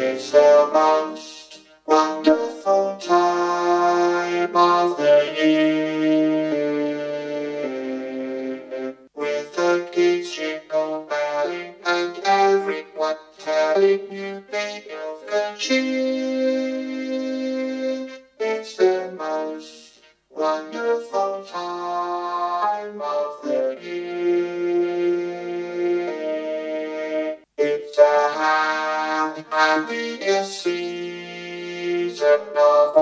It's the most wonderful time of the year, with the kids jingle belling and everyone telling you they of the cheer. It's the most wonderful time of the year. It's the happiest season of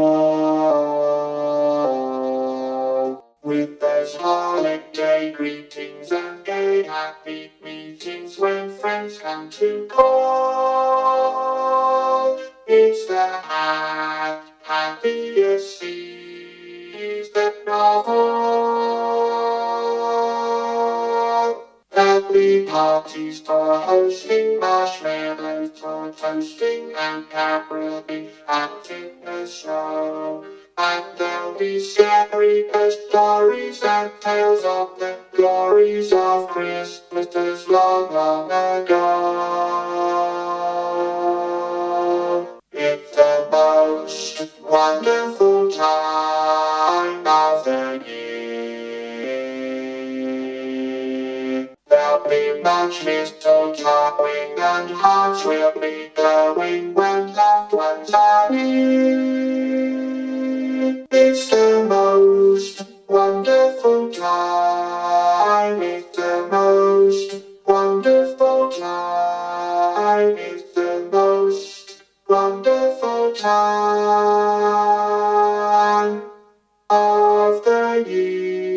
all, with those holiday greetings and gay happy meetings when friends come to call. It's the happiest season of all. Family parties for hosting, marshmallows for toasting, and caroling and in show. And there'll be scary ghost stories and tales of the glories of Christmas long, long ago. It's the most wonderful time of the year. There'll be much mistletoeing and hearts will be glowing when loved ones are near. It's the most wonderful time. It's the most wonderful time. It's the most wonderful time of the year.